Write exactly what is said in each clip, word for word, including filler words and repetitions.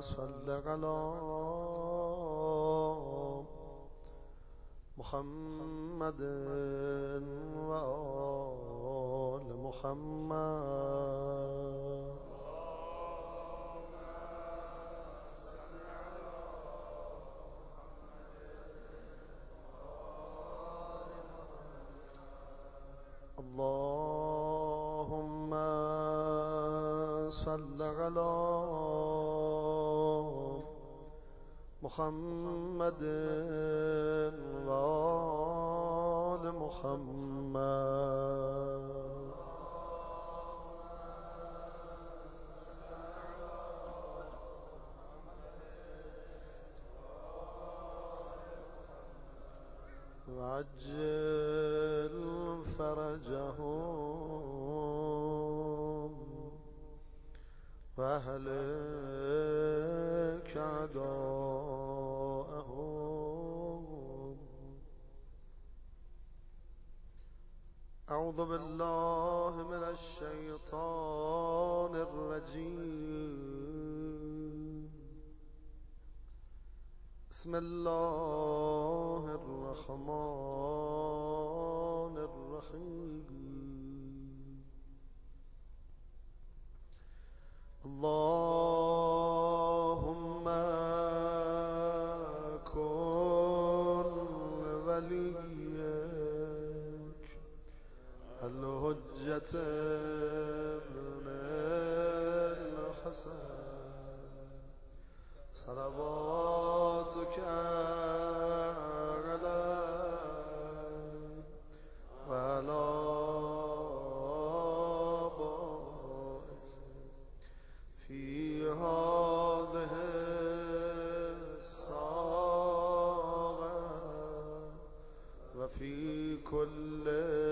صل على محمد وآل محمد. اللهم صل على محمد وآل محمد. وعجل فرجهم واهلك أعداءهم. أعوذ بالله من الشيطان الرجيم. بسم الله الرحمن الرحيم. اللهم كن وليك الحجة ابن الحسن صلواتك عليه وعلى آبائه في هذه الساعة وفي كل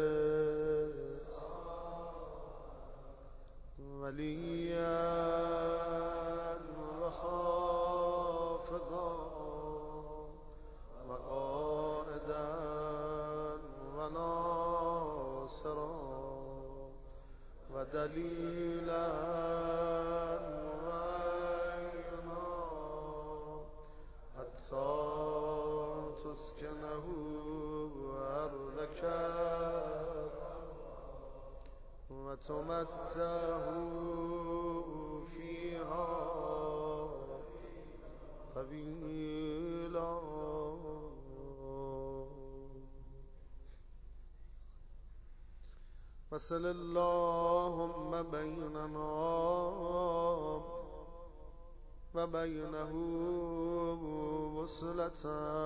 وليا وحافظا وقائدا وناصرا ودليلا وعينا حتى تسكنه أرضك وتمتعه فيها طويلا. وصل اللهم بيننا وبينه وصلة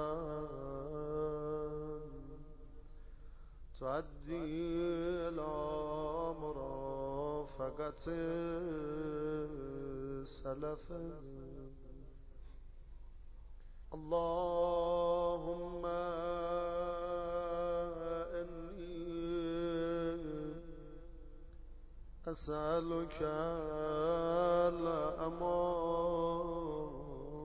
تؤدي إلى مرافقة سلفه. اللهم إني أسألك الأمان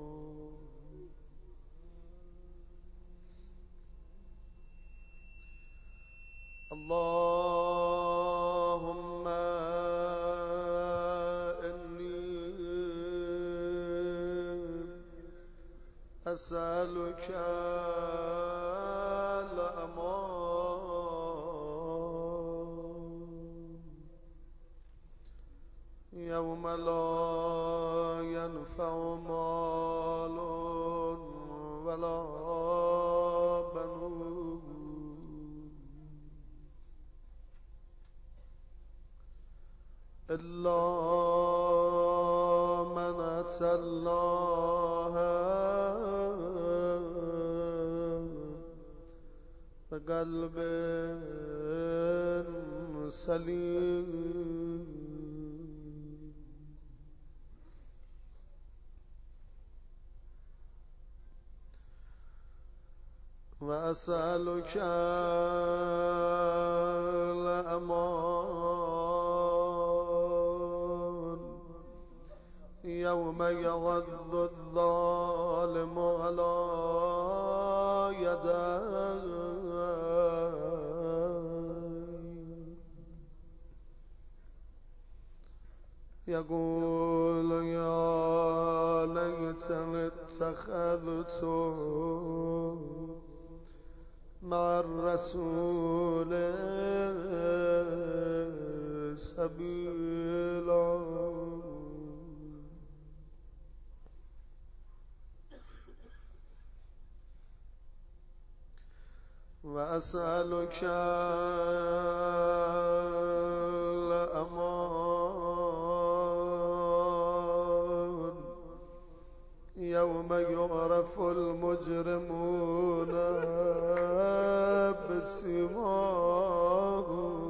اللهم إني أسألك الأمان يوم لا ينفع مال ولا بنون إلا من أتى الله بقلب سليم. وأسألك الأمان يوم يغض الظالم على يديه يقول يا ليت اتخذت مع الرسول سبيلا وأسألك الأمان يوم يعرف المجرمون بسيماهم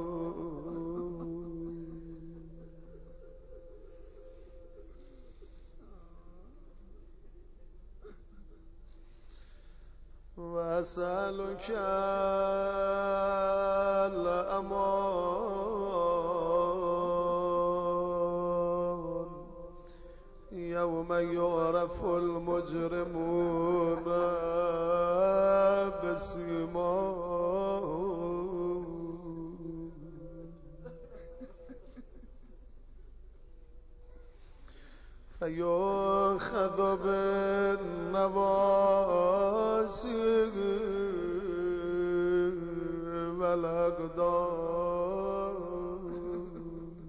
وأسألك الأمان يوم يعرف المجرمون بسيماهم فيؤخذ بالنواصي والأقدام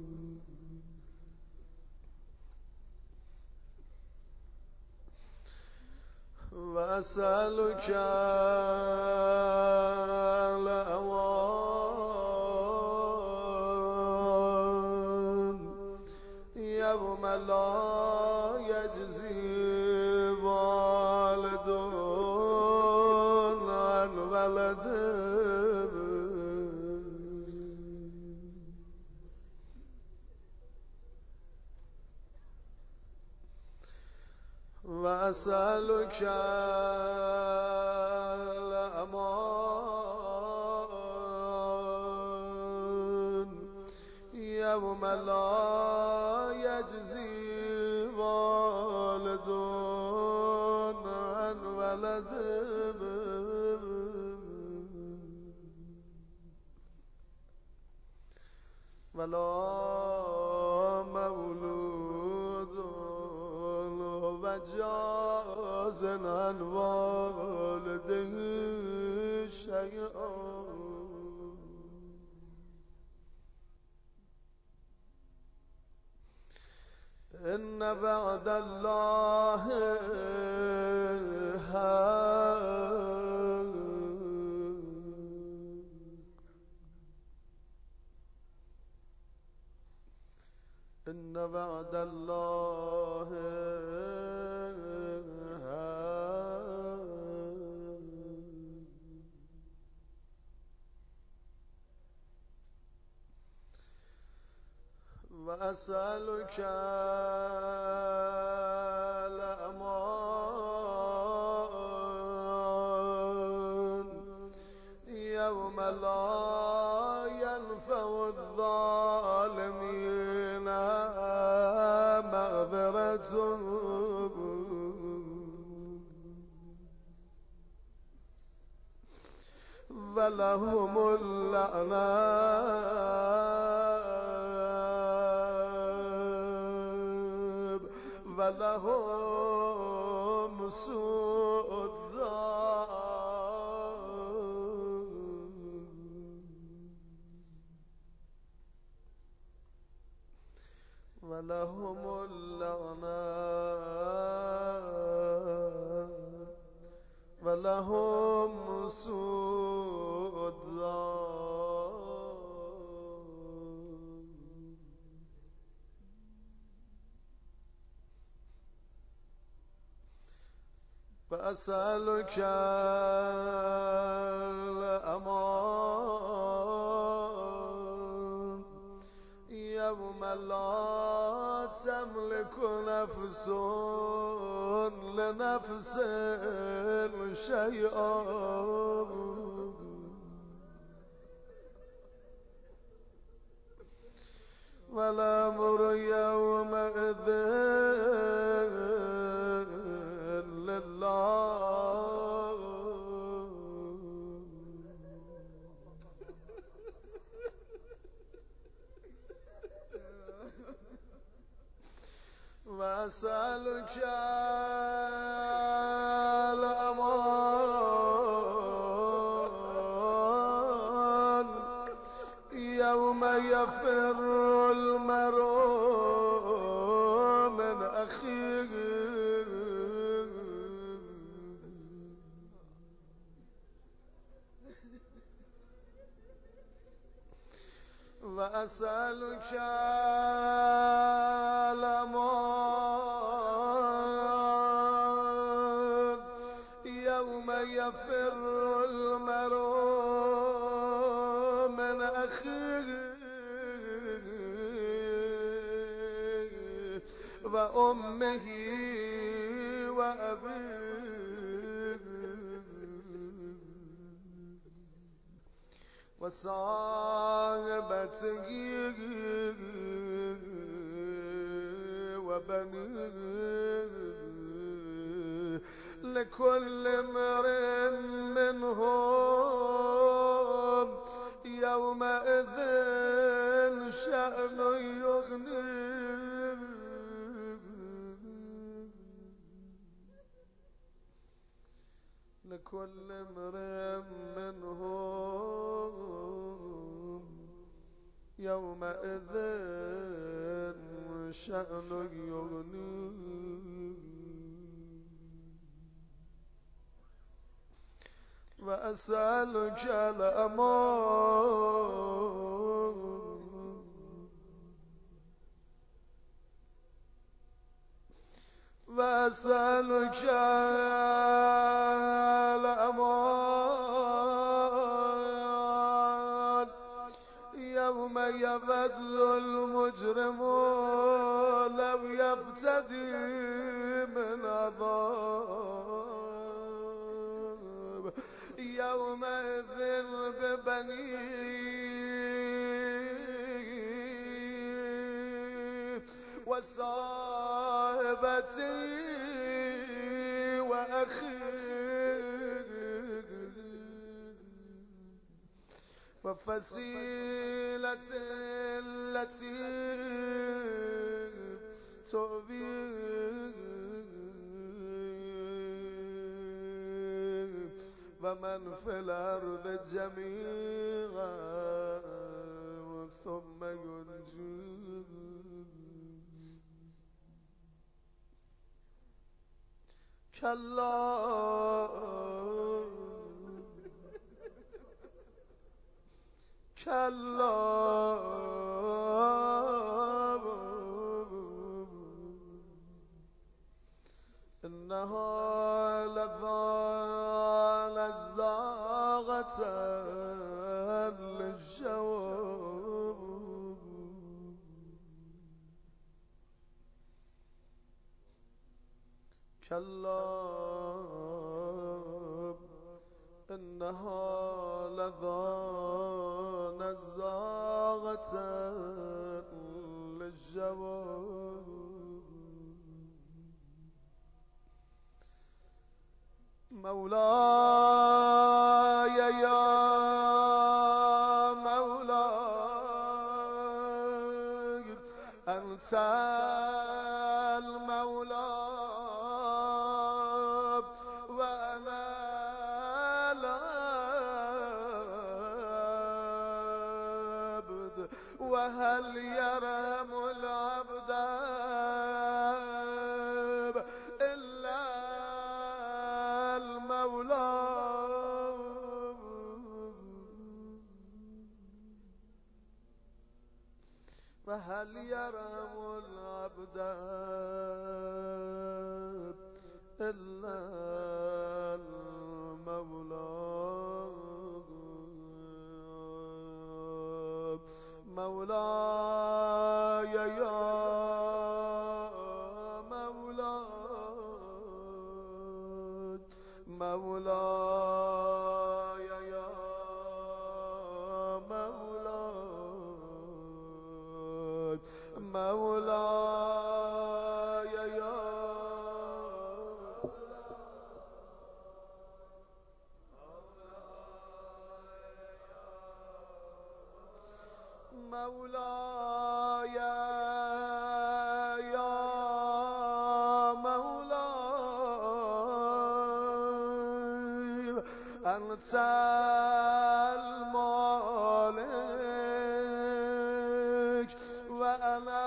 وأسألك الأمان يوم لا يجزي والد عن ولده وأسألك الأمان يوم لا يجزي والد عن ولده ولا مولود هو جاز عن والده شيئا إن بعد الله حق إن بعد الله حق وأسألك الأمان يوم لا ينفع الظالمين مغفرتهم ولهم اللعنة ولهم سوء الدار ولهم اللعنة ولهم سوء الدار فأسألك الأمان يوم لا تملك نفس لنفس شيئا والأمر يومئذ لله وأسألك الأمان يوم يفر المرء من أخيه وأسألك الأمان يوم يفر المرء من أخيه وأمه وأبيه وصاحبته وبنيه لكل امرئ منهم يومئذ شأن يغنيه لكل امرئ منهم يومئذ شأن يغنيه وأسألك الأمان وأسألك الأمان يوم يبذل المجرم لو يفتدي من عذاب يومئذ ببنيه وصاحبتي وأخيه وفصيلتي التي تؤويه ومن في الأرض جميعا ثم ينجيه كلا كلا إنها لظى نزاغة للشواب كلا إنها لظى نزاغة للشواب مولاي يا مولاي أنت المولى وأنا العبد وهل يرحم العبد إلا المولى وهل يرحم العبد إلا المولى مولاي يا مولاي مولاي يا مولاي مولاي يا مولاي يا أنت المالك وأنا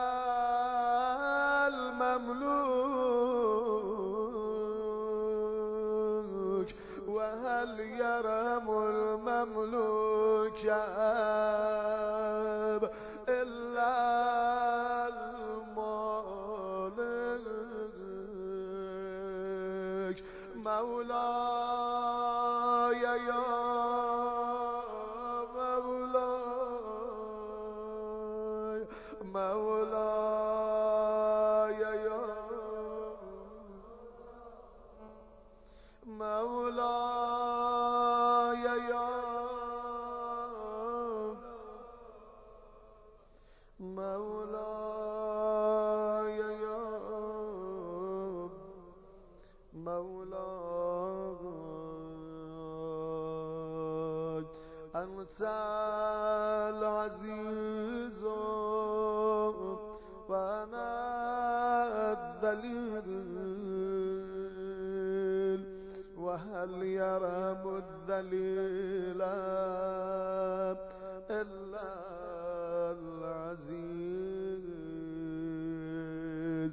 المملوك وهل يرم المملوك إلا المالك مولاي يا مولاي مولاي يا مولاي يا مولاي يا مولاي أنت العزيز وأنا الذليل وهل يرم الذليل إلا العزيز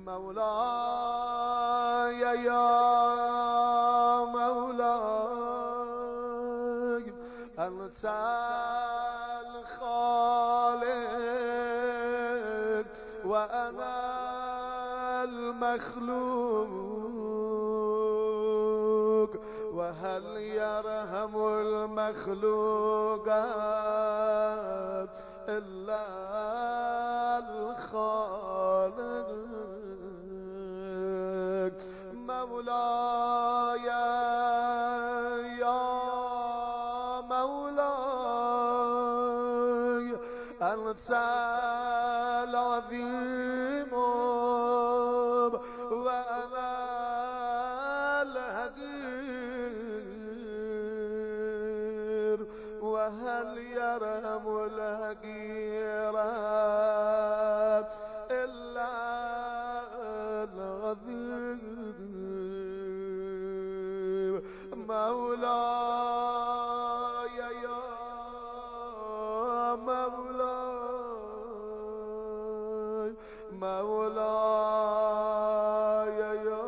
مولاي يا مولاي أنت الخالق وأنا المخلوق وهل يرحم المخلوقات إلا الخالق مولاي يا مولاي أنت العظيم وأنا الهدير وهل يرحم الهجير إلا الغدير مولاي يا مولاي مولاي يا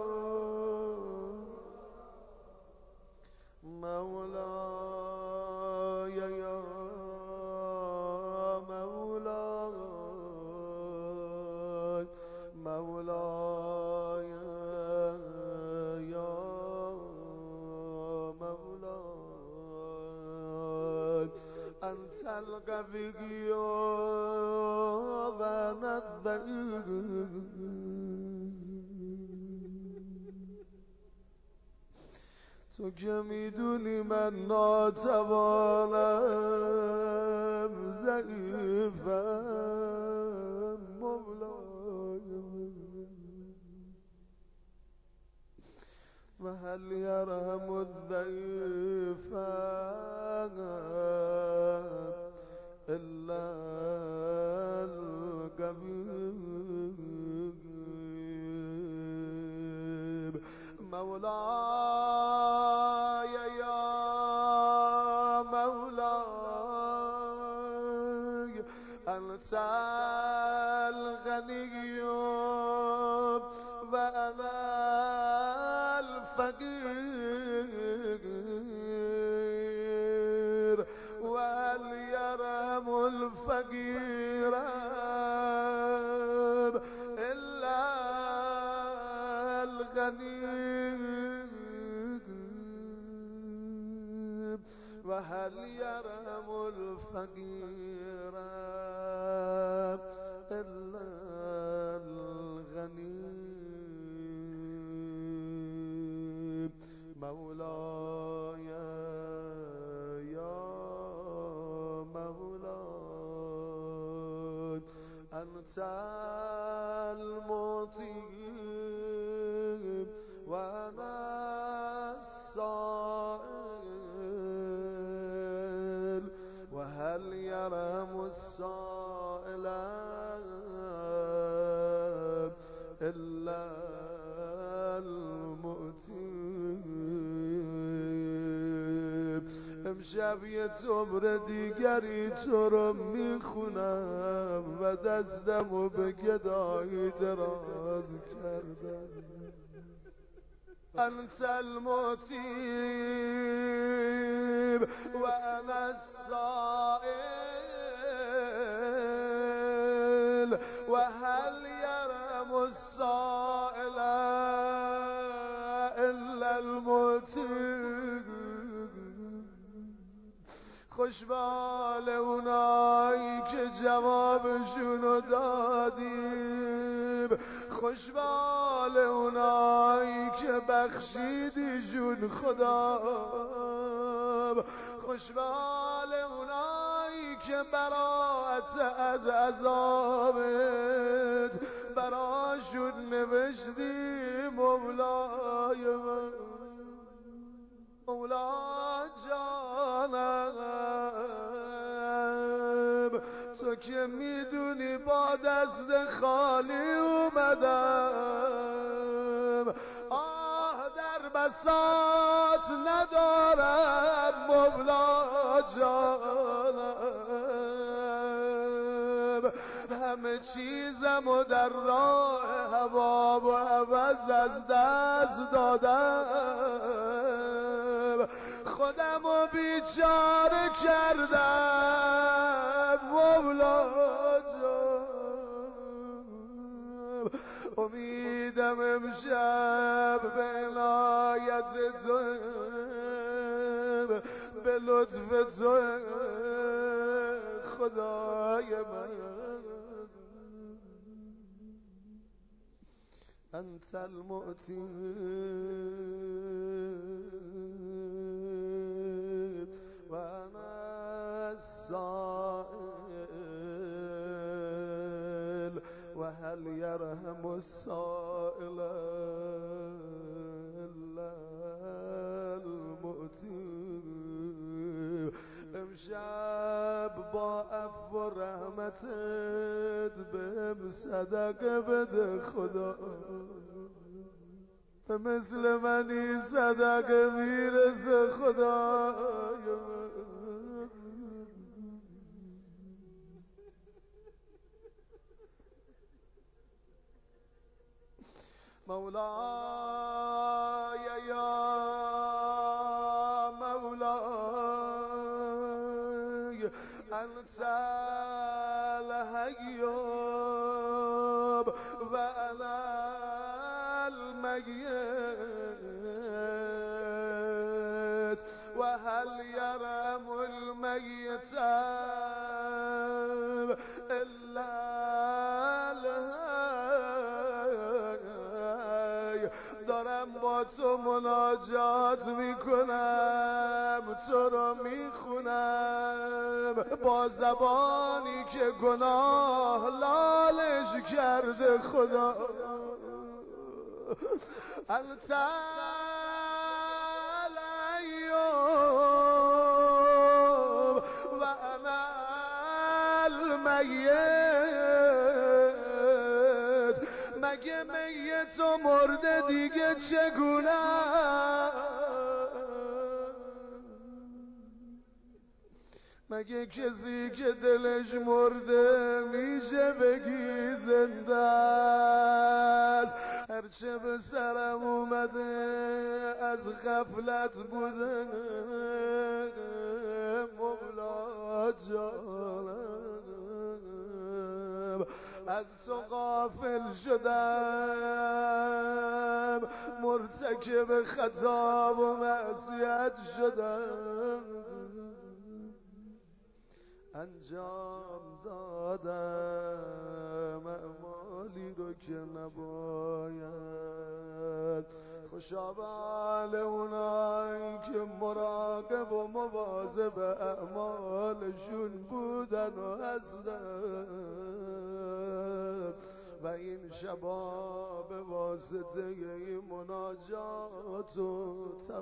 مولاي يا مولاي مولاي يا مولاي أنت القوي وأنا الضعيف تجمد لمن ناتوانم ضعيفا مولاي وهل يرحم الضعيف إلا القوي مولاي يا مولاي أنت الغني وأنا الفقير وهل يرحم الفقير إلا الغني وهل يرحم الفقير إلا الغني مولاي يا مولاي أنت المطيب وأنا السائل وهل يرحم السائل إلا المؤتي امشب یه تمر دیگری تو رو میخونم و دستمو به گدایی دراز کردم. انت المطیب و انا السائل و هل یرم السائل الا المطیب. خوشبال اونایی که جوابشونو دادیم، خوشبال اونایی که بخشیدیشون خدا، خوشبال اونایی که براعت از عذابت براشون نوشتی مولای من، مولا جانم. تو که میدونی با دست خالی اومدم، آه در بساط ندارم مولا جانم. همه چیزمو در راه هوا و عوض از دست دادم، خودمو بیچاره کردم مولا جان. امیدم امشب به عنایت تو، به لطف تو خدای من. انت المعطی و انا السائل و هل یرحم السائل الا المعطی. امشب با عفو و رحمتت بهم صدقه بده خدا، مثل منی صدقه میرسه خدای من. مولاي یا مولاي انت الحي و انا الميت و هل يرم الميت الا الحي. دارم با تو مناجات میکنم، تو رو میخونم با زبانی که گناه لالش کرده خدا. انت الایوب و انا المیت. مگه میت و مرده دیگه چگونه؟ مگه کسی که دلش مرده میشه بگی زنده است؟ هرچه به سرم اومده از غفلت بوده مولا جانم، از تو غافل شدم، مرتکب خطا و معصیت شدم، انجام دادم اعمالی رو که نباید. خوشا به حال اونایی که مراقب و مواظب اعمالشون بودن و هستن و این شبا به واسطه این مناجات و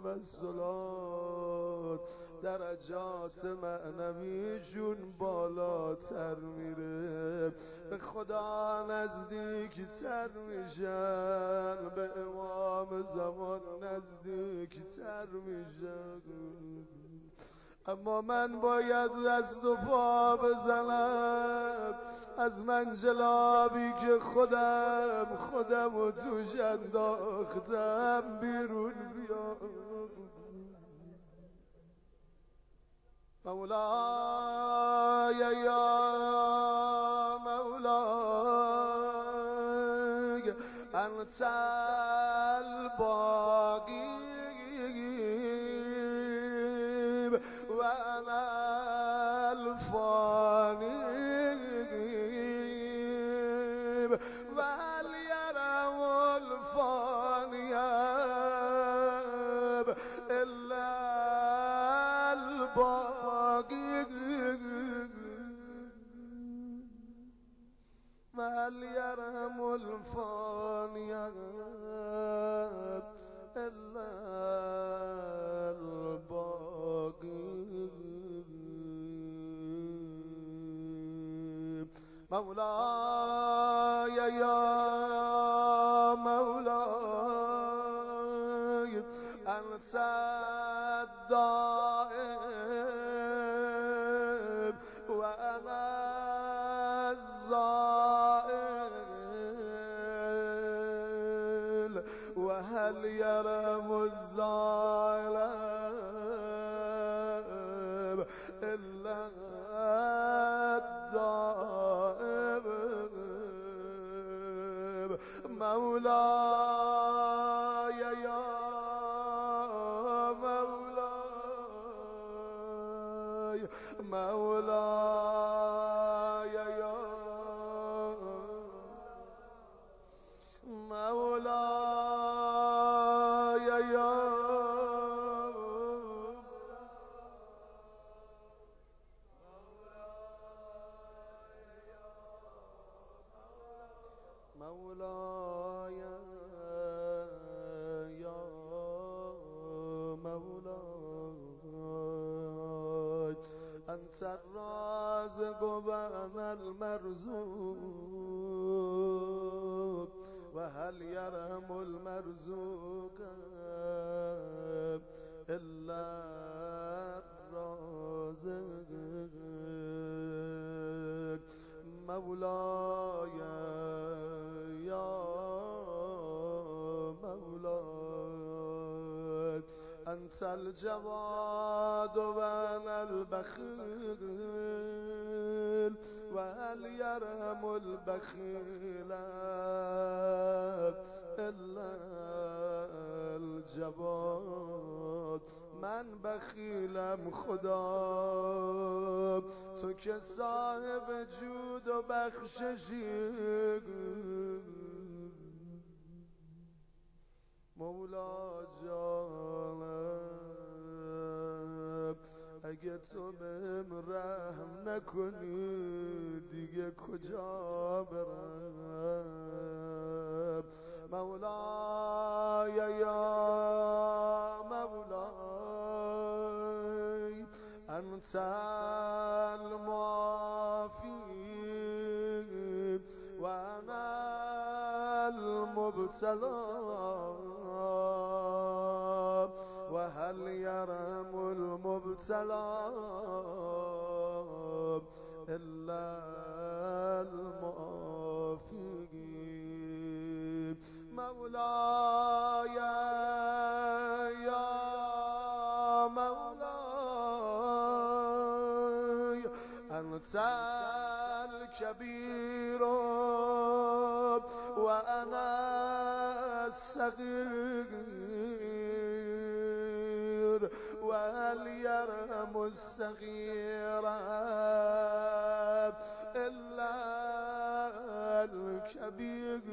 توسلات درجات معنویشون بالاتر میره، به خدا نزدیکتر میشن، به امام زمان نزدیکتر میشن. اما من باید دست و پا بزنم از منجلابی که خودم خودم و توش انداختم بیرون بیام. مولاي يا مولاي أنت الباقي وأنا الفاني وهل يرم الفاني إلا الباقي وهل يرم الفاني إلا الباقي. مولاي يا مولاي أنت الدائم وأنا الزائل وهل يرم الزائل إلا الدائم. مولاي يا مولاي مولاي يا مولاي يا مولاي يا مولاي أنت الرازق وأنا المرزوق وهل يرم المرزوق إلا الرازق. مولاي يا مولاي أنت الجواد وأنا البخيل وهل يرم البخيل إلا الجواد. من بخیلم خدا تو که صاحب جود و بخششی. مولا جانم اگه تو بهم رحم نکنی دیگه کجا برم. مولاي يا مولاي أنت المعافي وأنا المبتلى وهل يرم المبتلى إلا المعافي. مولاي يا مولاي أنت الكبير وأنا الصغير وهل يرم الصغير إلا الكبير.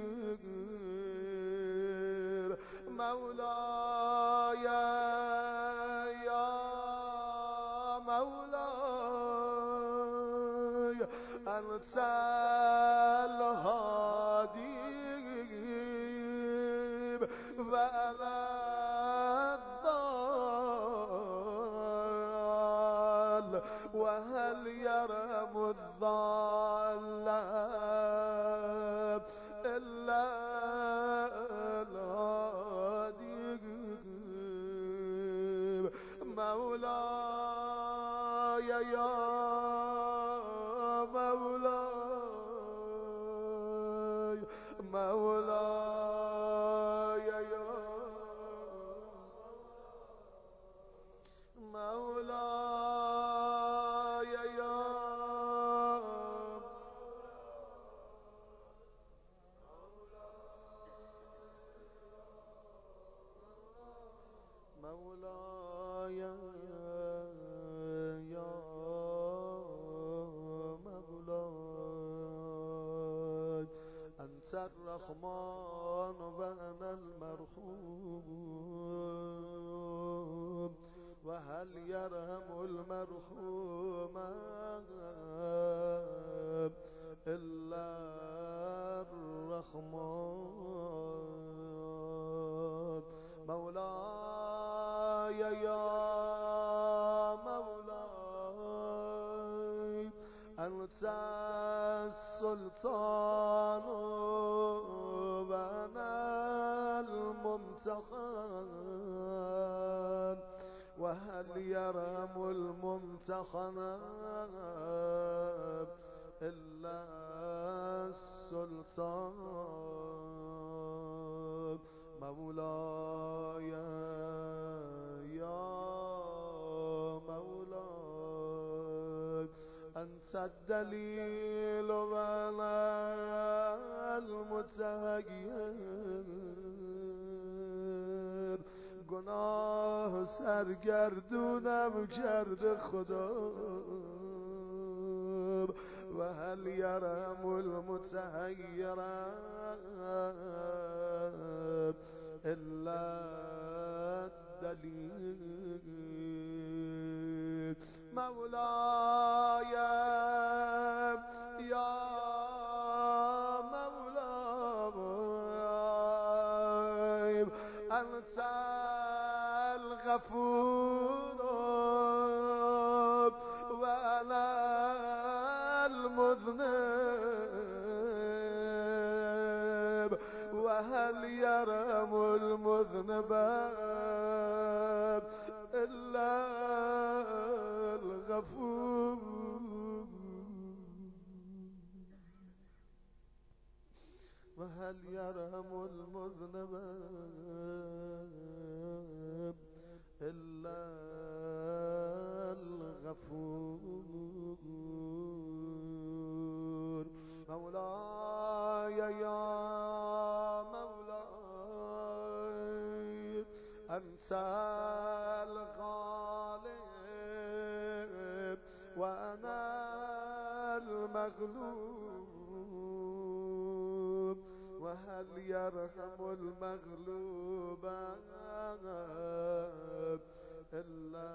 مولاي يا مولاي أنت الهادي وأنا الضال وهل يرم الضال إلا الهادي. مولاي مولاي يا مولاي يا مولاي يا مولاي أنت الرحمن وأنا المرحوم وهل يرحم المرحوم إلا الرحمن مولاي يا مولاي أنت السلطان وأنا الممتحن وهل يرحم الممتحن إلا السلطان مولاي يا مولاي أنت الدليل وأنا المتغير گناه سرگردونم کرده خدا و هل یرحم المتحیر الا الدلیل مولاي یا مولاي أنت الغفور وأنا المذنب وهل يرحم المذنب إلا الغفور وهل يرحم المذنب إلا الغفور مولاي يا مولاي أنت الغالب وأنا المغلوب وهل يرحم المغلوب إلا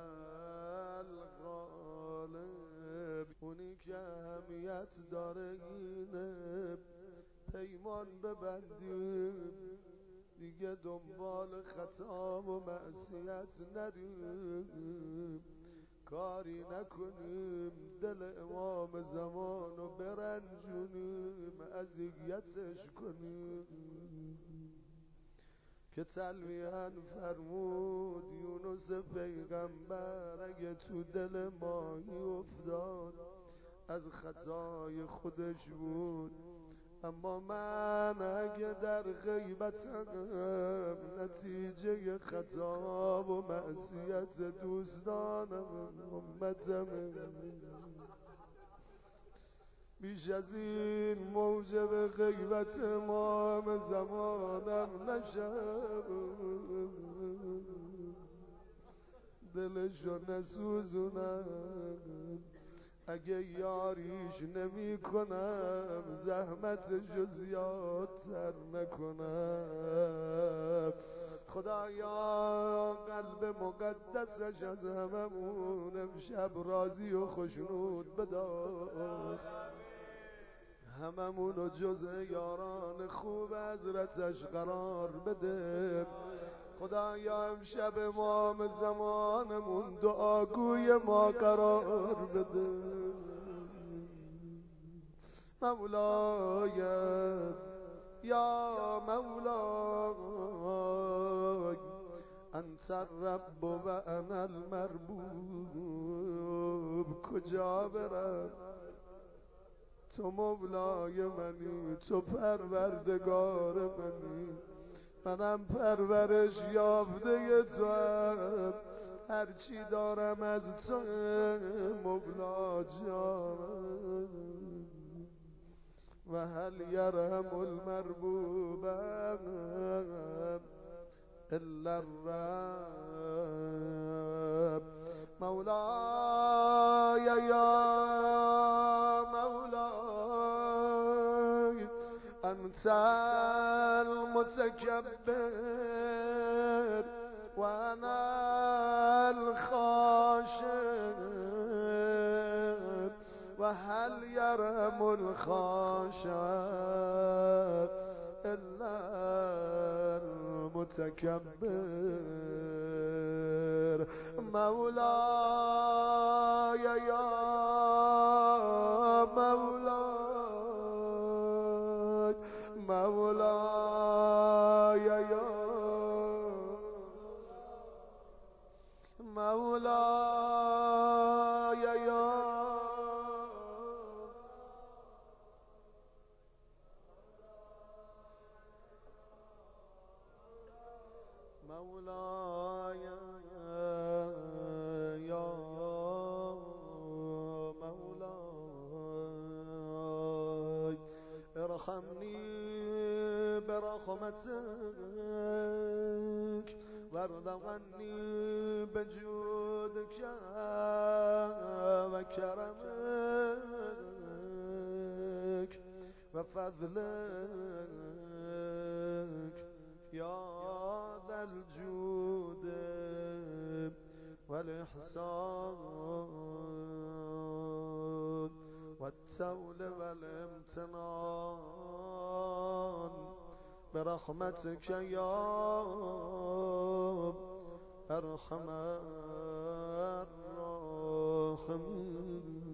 الغالب اونی که اهمیت داره اینه پیمان ببندیم دیگه دنبال خطا و معصیت نریم کاری نکنیم دل امام زمان رو برنجونیم اذیتش کنیم که تلویحاً فرمود یونس پیغمبر اگه تو دل ماهی افتاد از خطای خودش بود اما من اگه در غیبتم نتیجه خطا و معصیت دوستانم امتم بیش از این موجب غیبت امام زمانم نشم دلشو نسوزونم اگه یاریش نمی کنم زحمتشو زیادتر نکنم خدایا قلب مقدسش از هممون امشب راضی و خوشنود بدار هممونو جزء یاران خوب حضرتش قرار بده خدایا امشب امام زمانمون دعاگوی ما قرار بده مولاي یا مولاي انت الرب و انا المربوب کجا برم تو مولای منی، تو پروردگار منی، منم پرورش یافته تو هم، هرچی دارم از تو مولا جانم. و هل یرحم المربوب الا الرب. مولاي يا مولاي أنت المتكبر وأنا الخاشع، وهل يرحم الخاشع إلا المتكبر. مولاي يا مولاي مولاي يا مولاي يا مولاي يا مولاي ارحمني برحمتك وارض عني بجودك وكرمك وفضلك يا ذا الجود والإحسان والتول والامتنان برحمتك يا أرحم الراحمين.